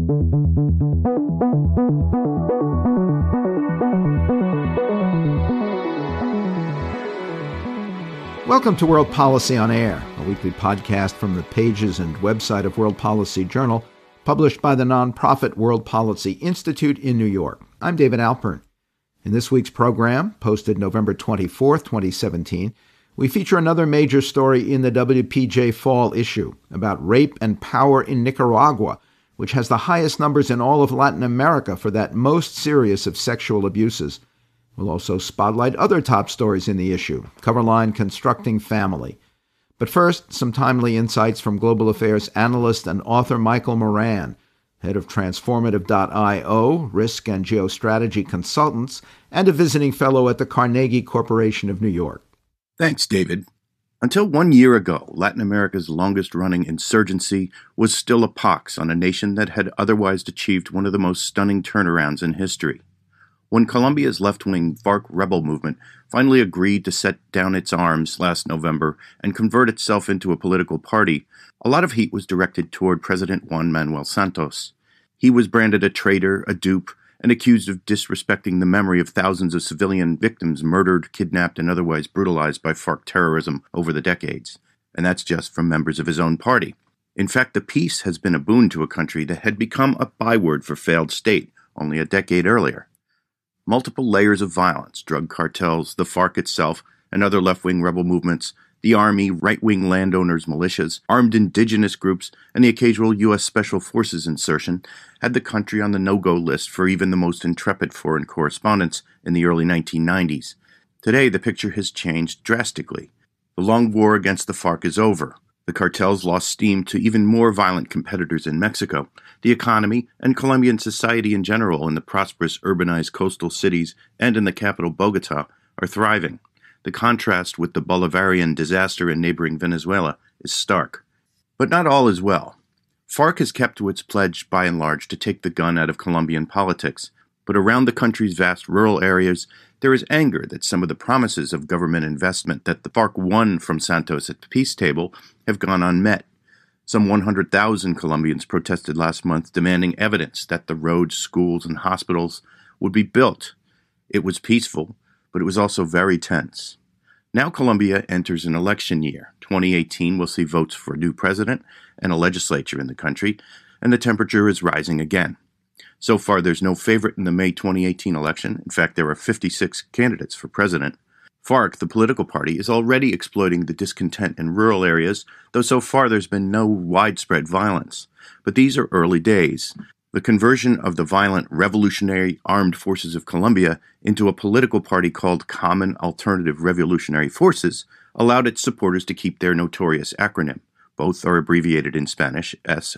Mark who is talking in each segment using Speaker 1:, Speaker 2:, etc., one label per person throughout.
Speaker 1: Welcome to World Policy on Air, a weekly podcast from the pages and website of World Policy Journal, published by the nonprofit World Policy Institute in New York. I'm David Alpern. In this week's program, posted November 24th, 2017, we feature another major story in the WPJ Fall issue about rape and power in Nicaragua, which has the highest numbers in all of Latin America for that most serious of sexual abuses. We'll also spotlight other top stories in the issue, Coverline Constructing Family. But first, some timely insights from global affairs analyst and author Michael Moran, head of Transformative.io, risk and geostrategy consultants, and a visiting fellow at the Carnegie Corporation of New York.
Speaker 2: Thanks, David. Until 1 year ago, Latin America's longest-running insurgency was still a pox on a nation that had otherwise achieved one of the most stunning turnarounds in history. When Colombia's left-wing FARC rebel movement finally agreed to set down its arms last November and convert itself into a political party, a lot of heat was directed toward President Juan Manuel Santos. He was branded a traitor, a dupe, and accused of disrespecting the memory of thousands of civilian victims murdered, kidnapped, and otherwise brutalized by FARC terrorism over the decades. And that's just from members of his own party. In fact, the peace has been a boon to a country that had become a byword for failed state only a decade earlier. Multiple layers of violence, drug cartels, the FARC itself, and other left-wing rebel movements, the army, right-wing landowners, militias, armed indigenous groups, and the occasional U.S. Special Forces insertion had the country on the no-go list for even the most intrepid foreign correspondents in the early 1990s. Today, the picture has changed drastically. The long war against the FARC is over. The cartels lost steam to even more violent competitors in Mexico. The economy and Colombian society in general in the prosperous urbanized coastal cities and in the capital Bogota are thriving. The contrast with the Bolivarian disaster in neighboring Venezuela is stark. But not all is well. FARC has kept to its pledge by and large to take the gun out of Colombian politics. But around the country's vast rural areas, there is anger that some of the promises of government investment that the FARC won from Santos at the peace table have gone unmet. Some 100,000 Colombians protested last month demanding evidence that the roads, schools, and hospitals would be built. It was peaceful, but it was also very tense. Now Colombia enters an election year. 2018 will see votes for a new president and a legislature in the country, and the temperature is rising again. So far, there's no favorite in the May 2018 election. In fact, there are 56 candidates for president. FARC, the political party, is already exploiting the discontent in rural areas, though so far there's been no widespread violence. But these are early days. The conversion of the violent Revolutionary Armed Forces of Colombia into a political party called Common Alternative Revolutionary Forces allowed its supporters to keep their notorious acronym. Both are abbreviated in Spanish as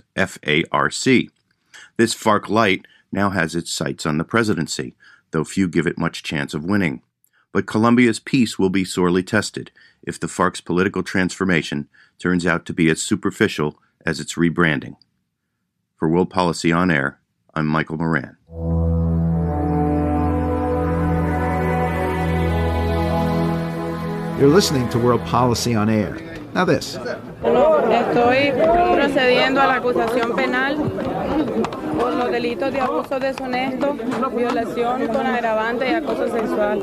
Speaker 2: FARC. This FARC-Lite now has its sights on the presidency, though few give it much chance of winning. But Colombia's peace will be sorely tested if the FARC's political transformation turns out to be as superficial as its rebranding. For World Policy on Air, I'm Michael Moran.
Speaker 1: You're listening to World Policy on Air. Now this.
Speaker 3: Estoy procediendo a la acusación penal por los delitos de abuso deshonesto, violación con agravante y acoso sexual.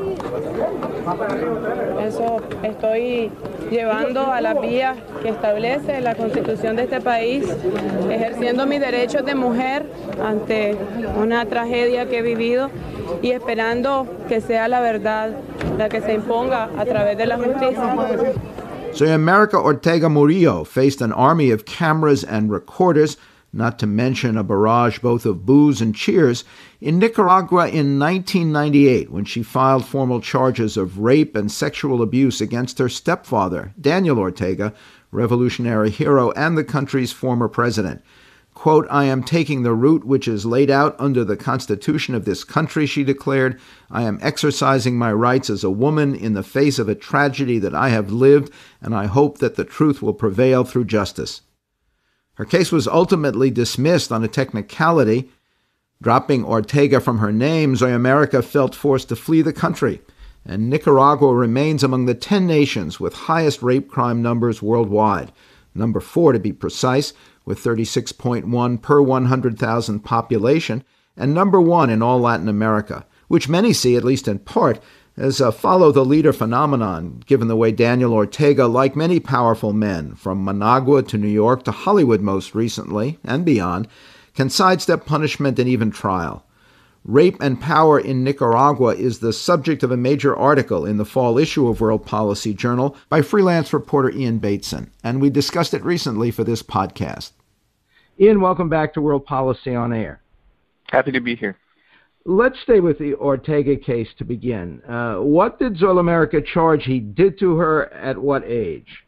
Speaker 3: Eso estoy llevando a las vías que establece la Constitución de este país, ejerciendo mis derechos de mujer ante una tragedia que he vivido y esperando que sea la verdad la que se imponga a través de la justicia.
Speaker 1: Zoya America Ortega Murillo faced an army of cameras and recorders, not to mention a barrage both of boos and cheers, in Nicaragua in 1998 when she filed formal charges of rape and sexual abuse against her stepfather, Daniel Ortega, revolutionary hero and the country's former president. Quote, "I am taking the route which is laid out under the Constitution of this country," she declared. "I am exercising my rights as a woman in the face of a tragedy that I have lived, and I hope that the truth will prevail through justice." Her case was ultimately dismissed on a technicality. Dropping Ortega from her name, Zoya America felt forced to flee the country, and Nicaragua remains among the 10 nations with highest rape crime numbers worldwide. Number 4, to be precise, with 36.1 per 100,000 population, and number one in all Latin America, which many see, at least in part, as a follow-the-leader phenomenon, given the way Daniel Ortega, like many powerful men, from Managua to New York to Hollywood most recently, and beyond, can sidestep punishment and even trial. Rape and power in Nicaragua is the subject of a major article in the fall issue of World Policy Journal by freelance reporter Ian Bateson, and we discussed it recently for this podcast. Ian, welcome back to World Policy on Air.
Speaker 4: Happy to be here.
Speaker 1: Let's stay with the Ortega case to begin. What did Zoila America charge he did to her at what age?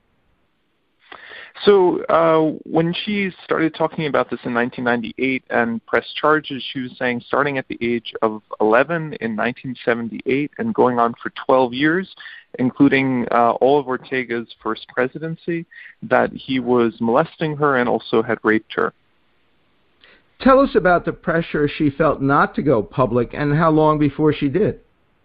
Speaker 4: So when she started talking about this in 1998 and pressed charges, she was saying starting at the age of 11 in 1978 and going on for 12 years, including all of Ortega's first presidency, that he was molesting her and also had raped her.
Speaker 1: Tell us about the pressure she felt not to go public and how long before she did.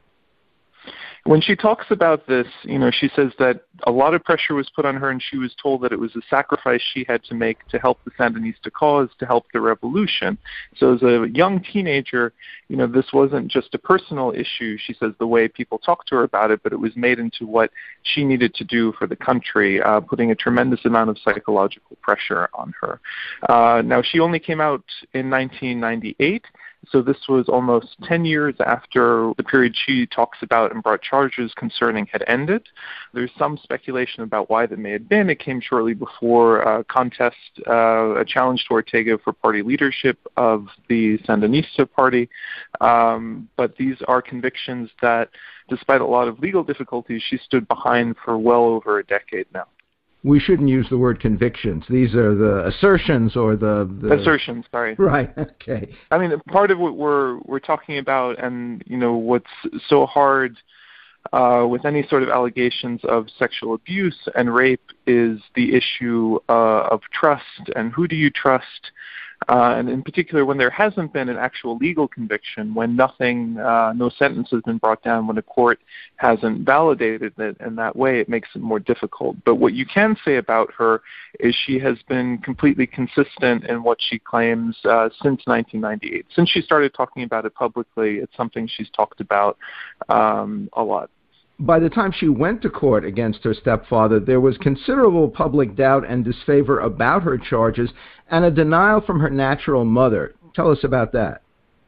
Speaker 4: When she talks about this, she says that a lot of pressure was put on her and she was told that it was a sacrifice she had to make to help the Sandinista cause, to help the revolution. So as a young teenager, this wasn't just a personal issue, she says, the way people talked to her about it, but it was made into what she needed to do for the country, putting a tremendous amount of psychological pressure on her. Now, she only came out in 1998. So this was almost 10 years after the period she talks about and brought charges concerning had ended. There's some speculation about why that may have been. It came shortly before a contest, a challenge to Ortega for party leadership of the Sandinista party. But these are convictions that, despite a lot of legal difficulties, she stood behind for well over a decade now.
Speaker 1: We shouldn't use the word convictions. These are the assertions or the
Speaker 4: assertions, sorry.
Speaker 1: Right, okay.
Speaker 4: I mean, part of what we're talking about and, what's so hard with any sort of allegations of sexual abuse and rape is the issue of trust and who do you trust. And in particular, when there hasn't been an actual legal conviction, when no sentence has been brought down, when a court hasn't validated it in that way, it makes it more difficult. But what you can say about her is she has been completely consistent in what she claims since 1998. Since she started talking about it publicly, it's something she's talked about a lot.
Speaker 1: By the time she went to court against her stepfather, there was considerable public doubt and disfavor about her charges and a denial from her natural mother. Tell us about that.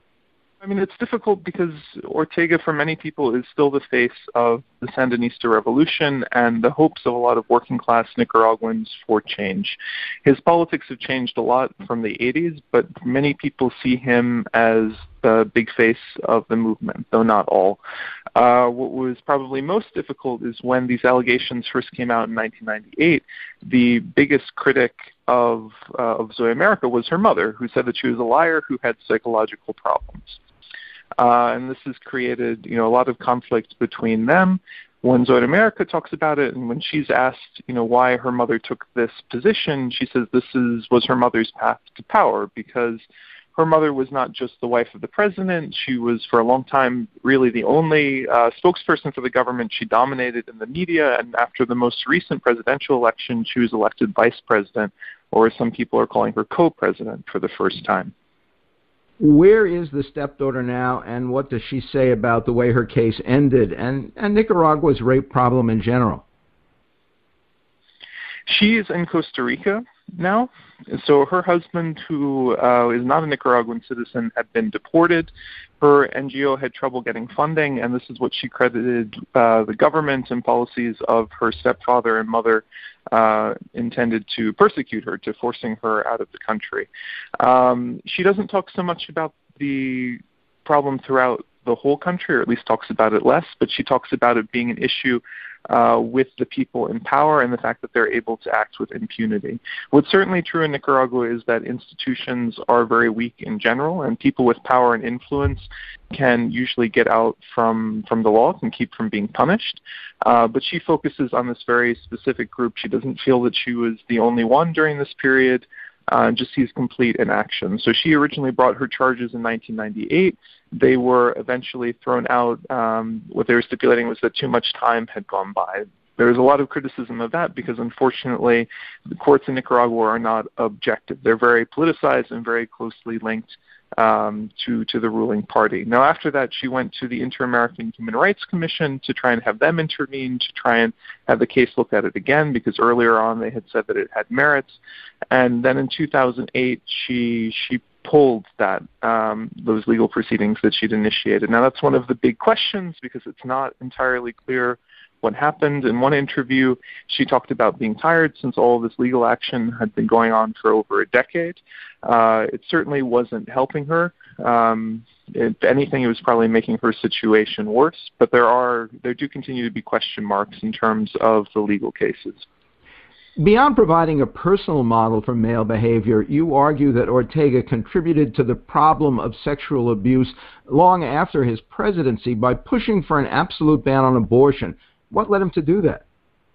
Speaker 4: I mean, it's difficult because Ortega, for many people, is still the face of the Sandinista revolution and the hopes of a lot of working-class Nicaraguans for change. His politics have changed a lot from the 80s, but many people see him as the big face of the movement, though not all. What was probably most difficult is when these allegations first came out in 1998, the biggest critic of Zoila America was her mother, who said that she was a liar who had psychological problems. And this has created, a lot of conflict between them. When Zoila America talks about it, and when she's asked, why her mother took this position, she says this was her mother's path to power, because her mother was not just the wife of the president. She was, for a long time, really the only spokesperson for the government. She dominated in the media, and after the most recent presidential election, she was elected vice president, or as some people are calling her, co-president for the first time.
Speaker 1: Where is the stepdaughter now, and what does she say about the way her case ended and Nicaragua's rape problem in general?
Speaker 4: She is in Costa Rica now. So her husband, who is not a Nicaraguan citizen, had been deported. Her NGO had trouble getting funding, and this is what she credited the government and policies of her stepfather and mother intended to persecute her, to forcing her out of the country. She doesn't talk so much about the problem throughout the whole country, or at least talks about it less, but she talks about it being an issue with the people in power and the fact that they're able to act with impunity. What's certainly true in Nicaragua is that institutions are very weak in general, and people with power and influence can usually get out from the law and keep from being punished. But she focuses on this very specific group. She doesn't feel that she was the only one during this period. Just sees complete inaction. So she originally brought her charges in 1998. They were eventually thrown out. What they were stipulating was that too much time had gone by. there's a lot of criticism of that because, unfortunately, the courts in Nicaragua are not objective. They're very politicized and very closely linked to the ruling party. Now, after that, she went to the Inter-American Human Rights Commission to try and have them intervene, to try and have the case look at it again, because earlier on they had said that it had merits. And then in 2008, she pulled those legal proceedings that she'd initiated. Now, that's one of the big questions because it's not entirely clear what happened. In one interview, she talked about being tired since all this legal action had been going on for over a decade. It certainly wasn't helping her. If anything, it was probably making her situation worse. But there do continue to be question marks in terms of the legal cases.
Speaker 1: Beyond providing a personal model for male behavior, you argue that Ortega contributed to the problem of sexual abuse long after his presidency by pushing for an absolute ban on abortion. What led him to do that?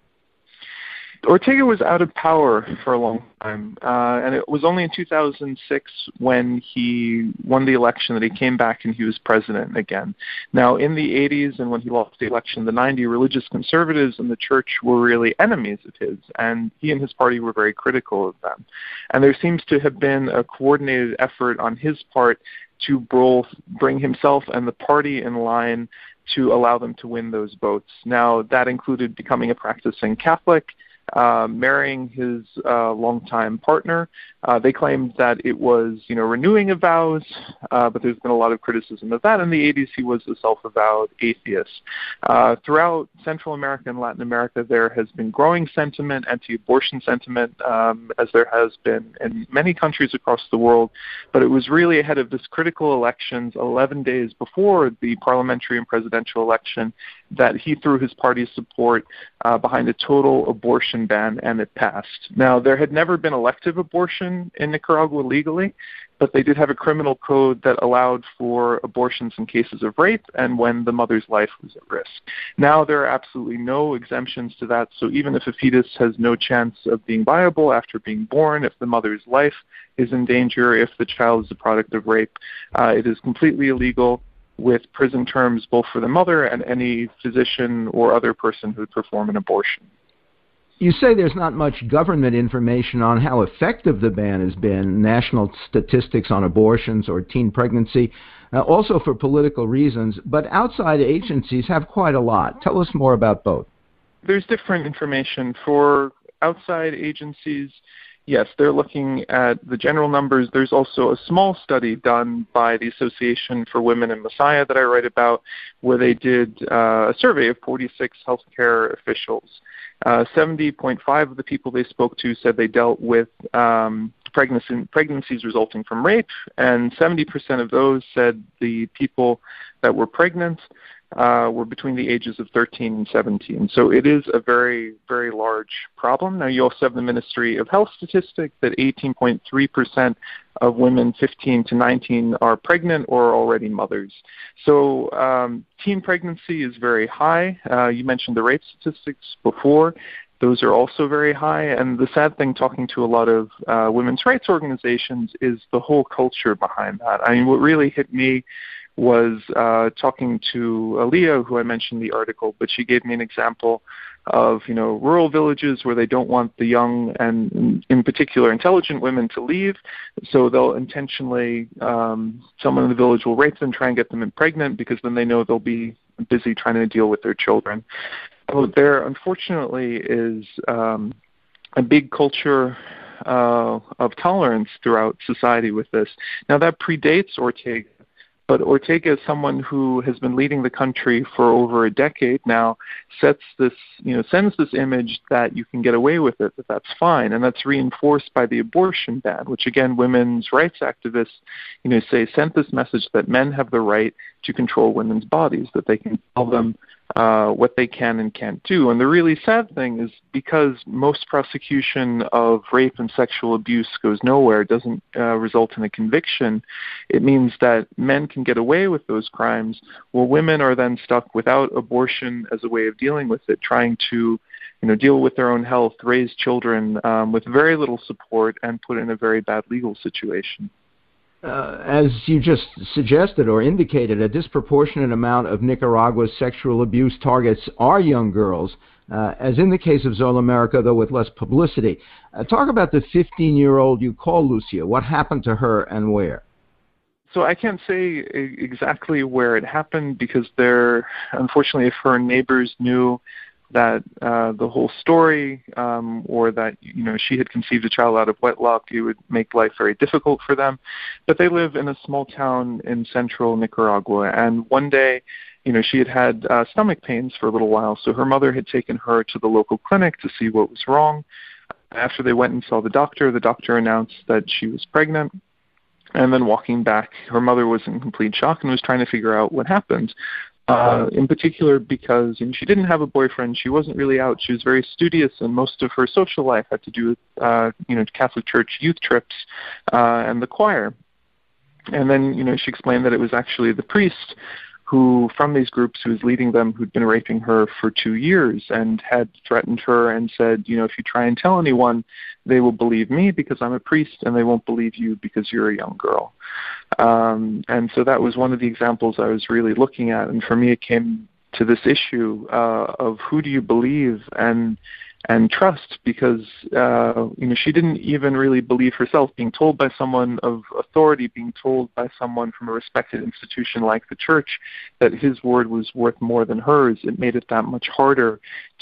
Speaker 4: Ortega was out of power for a long time, and it was only in 2006 when he won the election that he came back and he was president again. Now, in the 80s and when he lost the election in the 90s, religious conservatives in the church were really enemies of his, and he and his party were very critical of them. And there seems to have been a coordinated effort on his part to both bring himself and the party in line to allow them to win those votes. Now, that included becoming a practicing Catholic, marrying his longtime partner. They claimed that it was, renewing of vows, but there's been a lot of criticism of that. In the 80s, he was a self-avowed atheist. Throughout Central America and Latin America, there has been growing sentiment, anti-abortion sentiment, as there has been in many countries across the world. But it was really ahead of this critical elections, 11 days before the parliamentary and presidential election, that he threw his party's support behind a total abortion ban, and it passed. Now, there had never been elective abortion in Nicaragua legally, but they did have a criminal code that allowed for abortions in cases of rape and when the mother's life was at risk. Now, there are absolutely no exemptions to that, so even if a fetus has no chance of being viable after being born, if the mother's life is in danger, if the child is a product of rape, it is completely illegal, with prison terms both for the mother and any physician or other person who would perform an abortion.
Speaker 1: You say there's not much government information on how effective the ban has been, national statistics on abortions or teen pregnancy, also for political reasons, but outside agencies have quite a lot. Tell us more about both.
Speaker 4: There's different information. For outside agencies, yes, they're looking at the general numbers. There's also a small study done by the Association for Women in Messiah that I write about, where they did a survey of 46 healthcare officials. 70.5% of the people they spoke to said they dealt with pregnancies resulting from rape, and 70% of those said the people that were pregnant were between the ages of 13 and 17. So it is a very, very large problem. Now, you also have the Ministry of Health statistics that 18.3% of women 15 to 19 are pregnant or are already mothers. So teen pregnancy is very high. You mentioned the rape statistics before. Those are also very high. And the sad thing, talking to a lot of women's rights organizations, is the whole culture behind that. I mean, what really hit me was talking to Aaliyah, who I mentioned in the article, but she gave me an example of, rural villages where they don't want the young and, in particular, intelligent women to leave, so they'll intentionally, someone in the village will rape them, try and get them pregnant, because then they know they'll be busy trying to deal with their children. So there, unfortunately, is a big culture of tolerance throughout society with this. Now, that predates Ortega. But Ortega is someone who has been leading the country for over a decade now, sends this image that you can get away with it, that that's fine, and that's reinforced by the abortion ban, which again, women's rights activists, say sent this message that men have the right to control women's bodies, that they can tell them what they can and can't do. And the really sad thing is, because most prosecution of rape and sexual abuse goes nowhere, doesn't result in a conviction, it means that men can get away with those crimes, while women are then stuck without abortion as a way of dealing with it, trying to deal with their own health, raise children with very little support, and put in a very bad legal situation.
Speaker 1: As you just suggested or indicated, a disproportionate amount of Nicaragua's sexual abuse targets are young girls. as in the case of Zola America, though with less publicity. Talk about the 15-year-old you call Lucia. What happened to her and where?
Speaker 4: So I can't say exactly where it happened because unfortunately, if her neighbors knew that the whole story, or that she had conceived a child out of wedlock, it would make life very difficult for them. But they live in a small town in central Nicaragua, and one day, she had stomach pains for a little while, so her mother had taken her to the local clinic to see what was wrong. After they went and saw the doctor announced that she was pregnant. And then walking back, her mother was in complete shock and was trying to figure out what happened. In particular because she didn't have a boyfriend, she wasn't really out, she was very studious, and most of her social life had to do with Catholic Church youth trips and the choir. And then she explained that it was actually the priest who, from these groups, who was leading them, who'd been raping her for 2 years and had threatened her and said, if you try and tell anyone, they will believe me because I'm a priest, and they won't believe you because you're a young girl. And so that was one of the examples I was really looking at. And for me, it came to this issue of who do you believe and trust, because she didn't even really believe herself. Being told by someone of authority, being told by someone from a respected institution like the church that his word was worth more than hers, it made it that much harder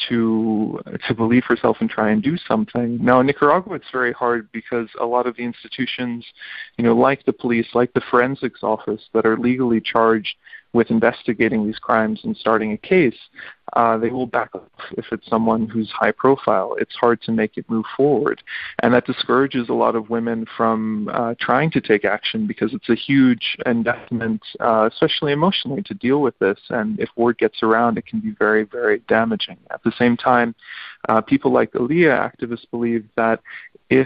Speaker 4: to believe herself and try and do something. Now in Nicaragua it's very hard because a lot of the institutions, like the police, like the forensics office, that are legally charged with investigating these crimes and starting a case, they will back off if it's someone who's high profile. It's hard to make it move forward. And that discourages a lot of women from trying to take action because it's a huge investment, especially emotionally, to deal with this. And if word gets around, it can be very, very damaging. At the same time, people like Aaliyah activists believe that if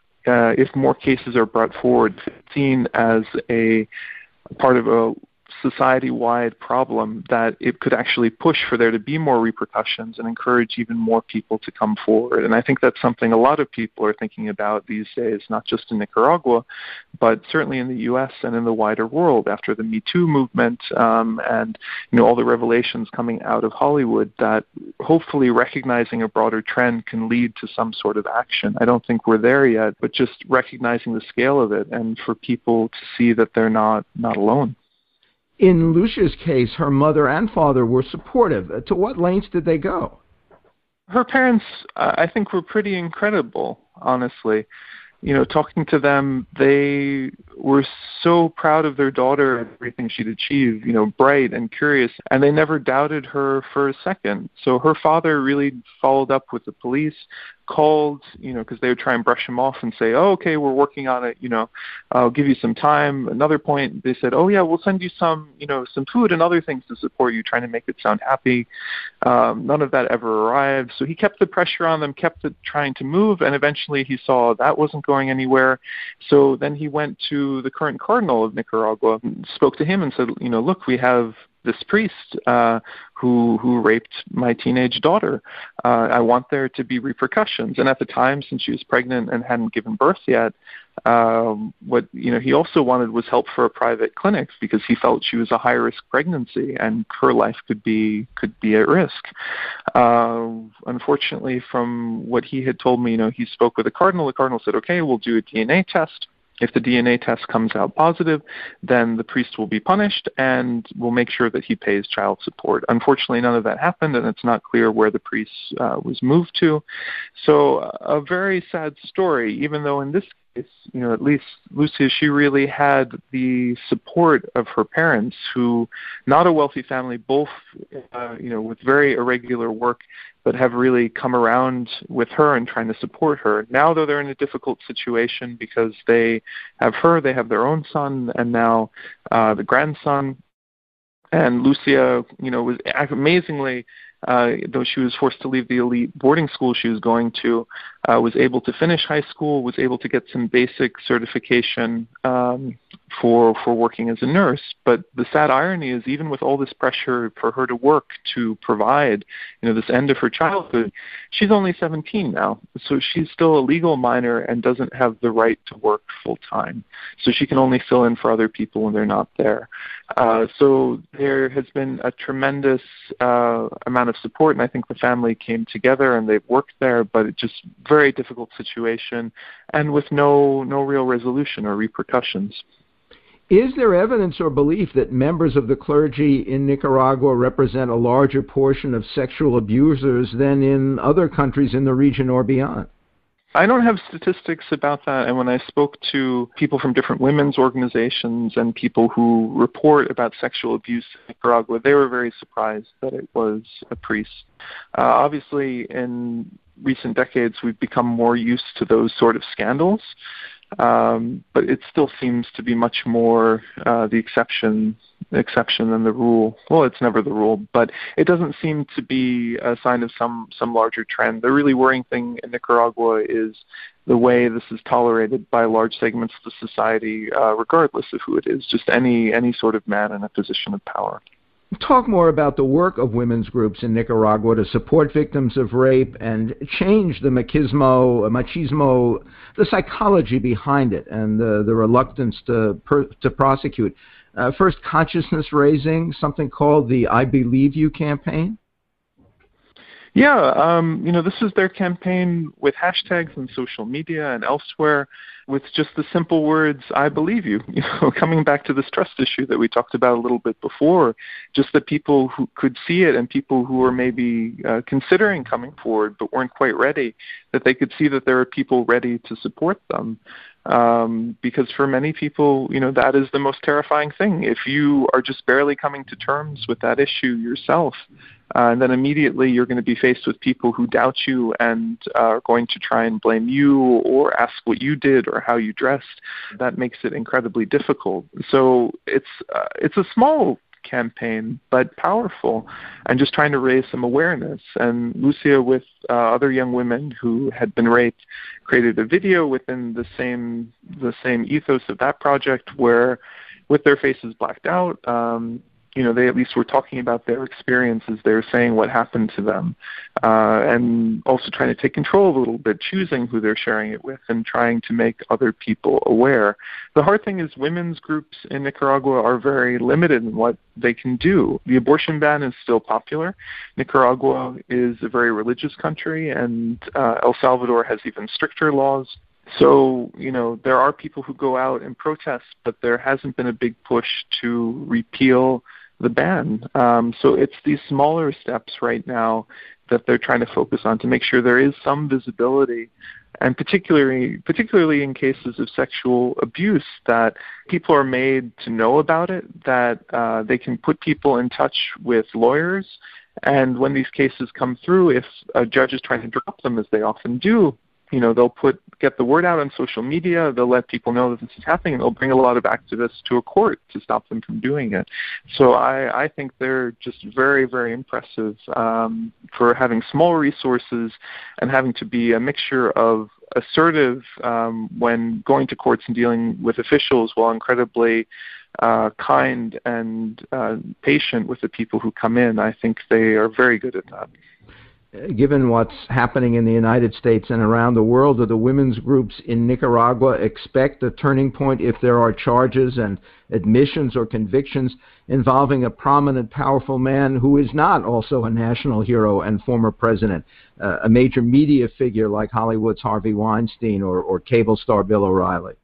Speaker 4: more cases are brought forward, seen as a part of a society-wide problem, that it could actually push for there to be more repercussions and encourage even more people to come forward. And I think that's something a lot of people are thinking about these days, not just in Nicaragua, but certainly in the U.S. and in the wider world after the Me Too movement and all the revelations coming out of Hollywood, that hopefully recognizing a broader trend can lead to some sort of action. I don't think we're there yet, but just recognizing the scale of it and for people to see that they're not alone.
Speaker 1: In Lucia's case, her mother and father were supportive. To what lengths did they go?
Speaker 4: Her parents, I think, were pretty incredible, honestly. Talking to them, they were so proud of their daughter and everything she'd achieved, bright and curious, and they never doubted her for a second. So her father really followed up with the police, called, because they would try and brush him off and say, oh, okay, we're working on it, I'll give you some time. Another point, they said, oh, yeah, we'll send you some food and other things to support you, trying to make it sound happy. None of that ever arrived. So he kept the pressure on them, kept it trying to move, and eventually he saw that wasn't going anywhere. So then he went to the current cardinal of Nicaragua, spoke to him and said, look, we have this priest who raped my teenage daughter. I want there to be repercussions. And at the time, since she was pregnant and hadn't given birth yet, what he also wanted was help for a private clinic because he felt she was a high-risk pregnancy and her life could be at risk. Unfortunately, from what he had told me, he spoke with the cardinal. The cardinal said, okay, we'll do a DNA test. If the DNA test comes out positive, then the priest will be punished and we'll make sure that he pays child support. Unfortunately, none of that happened, and it's not clear where the priest was moved to. So a very sad story, even though in this case, at least Lucia, she really had the support of her parents, who, not a wealthy family, both, with very irregular work, but have really come around with her and trying to support her. Now, though, they're in a difficult situation because they have her, they have their own son, and now the grandson. And Lucia, was amazingly, though she was forced to leave the elite boarding school she was going to, was able to finish high school, was able to get some basic certification for working as a nurse. But the sad irony is, even with all this pressure for her to work to provide, this end of her childhood, she's only 17 now. So she's still a legal minor and doesn't have the right to work full time. So she can only fill in for other people when they're not there. So there has been a tremendous amount of support, and I think the family came together and they've worked there, but it's just very difficult situation and with no real resolution or repercussions.
Speaker 1: Is there evidence or belief that members of the clergy in Nicaragua represent a larger portion of sexual abusers than in other countries in the region or beyond?
Speaker 4: I don't have statistics about that, and when I spoke to people from different women's organizations and people who report about sexual abuse in Nicaragua, they were very surprised that it was a priest. Obviously, in recent decades, we've become more used to those sort of scandals, but it still seems to be much more the exception than the rule. Well, it's never the rule, but it doesn't seem to be a sign of some larger trend. The really worrying thing in Nicaragua is the way this is tolerated by large segments of the society, regardless of who it is, just any sort of man in a position of power.
Speaker 1: Talk more about the work of women's groups in Nicaragua to support victims of rape and change the machismo, the psychology behind it, and the reluctance to prosecute. First, consciousness raising, something called the I Believe You campaign.
Speaker 4: Yeah, this is their campaign with hashtags on social media and elsewhere with just the simple words, I believe you. Coming back to this trust issue that we talked about a little bit before, just that people who could see it and people who were maybe considering coming forward but weren't quite ready, that they could see that there are people ready to support them. Because for many people, that is the most terrifying thing. If you are just barely coming to terms with that issue yourself, and then immediately you're going to be faced with people who doubt you and are going to try and blame you or ask what you did or how you dressed, that makes it incredibly difficult. So it's a small campaign, but powerful, and just trying to raise some awareness. And Lucia, with other young women who had been raped, created a video within the same ethos of that project, where, with their faces blacked out, they at least were talking about their experiences. They were saying what happened to them, and also trying to take control a little bit, choosing who they're sharing it with and trying to make other people aware. The hard thing is women's groups in Nicaragua are very limited in what they can do. The abortion ban is still popular. Nicaragua is a very religious country, and El Salvador has even stricter laws. So, there are people who go out and protest, but there hasn't been a big push to repeal the ban. So it's these smaller steps right now that they're trying to focus on to make sure there is some visibility, and particularly in cases of sexual abuse, that people are made to know about it, that they can put people in touch with lawyers, and when these cases come through, if a judge is trying to drop them, as they often do, they'll get the word out on social media, they'll let people know that this is happening, and they'll bring a lot of activists to a court to stop them from doing it. So I think they're just very, very impressive for having small resources and having to be a mixture of assertive when going to courts and dealing with officials, while incredibly kind and patient with the people who come in. I think they are very good at that.
Speaker 1: Given what's happening in the United States and around the world, do the women's groups in Nicaragua expect a turning point if there are charges and admissions or convictions involving a prominent, powerful man who is not also a national hero and former president, a major media figure like Hollywood's Harvey Weinstein or cable star Bill O'Reilly?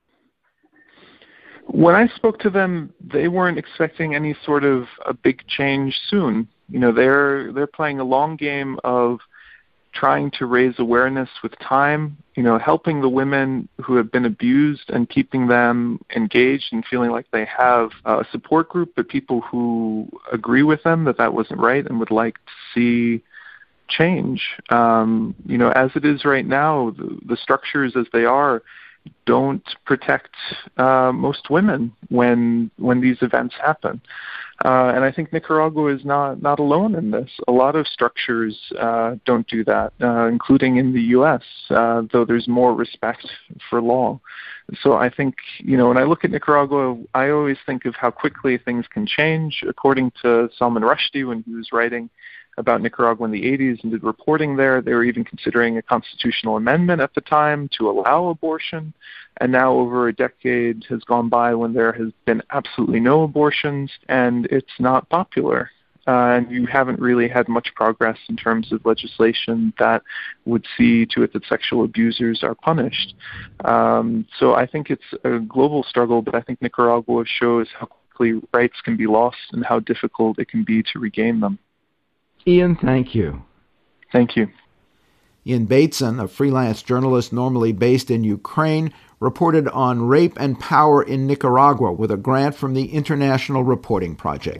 Speaker 4: When I spoke to them, they weren't expecting any sort of a big change soon. They're playing a long game of trying to raise awareness with time, helping the women who have been abused and keeping them engaged and feeling like they have a support group, but people who agree with them that wasn't right and would like to see change. As it is right now, the structures as they are don't protect most women when these events happen. And I think Nicaragua is not alone in this. A lot of structures don't do that, including in the U.S., though there's more respect for law. So I think, when I look at Nicaragua, I always think of how quickly things can change. According to Salman Rushdie, when he was writing about Nicaragua in the 80s and did reporting there, they were even considering a constitutional amendment at the time to allow abortion. And now over a decade has gone by when there has been absolutely no abortions, and it's not popular. And you haven't really had much progress in terms of legislation that would see to it that sexual abusers are punished. So I think it's a global struggle, but I think Nicaragua shows how quickly rights can be lost and how difficult it can be to regain them.
Speaker 1: Ian, thank you.
Speaker 4: Thank you.
Speaker 1: Ian Bateson, a freelance journalist normally based in Ukraine, reported on rape and power in Nicaragua with a grant from the International Reporting Project.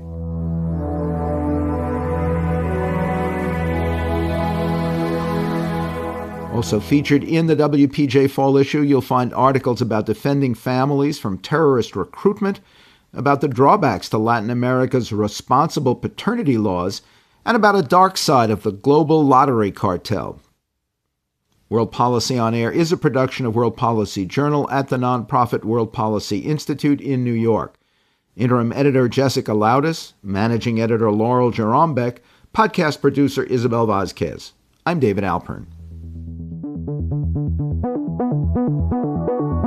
Speaker 1: Also featured in the WPJ Fall issue, you'll find articles about defending families from terrorist recruitment, about the drawbacks to Latin America's responsible paternity laws, and about a dark side of the global lottery cartel. World Policy on Air is a production of World Policy Journal at the nonprofit World Policy Institute in New York. Interim editor Jessica Loudis, managing editor Laurel Jerombeck, podcast producer Isabel Vazquez. I'm David Alpern.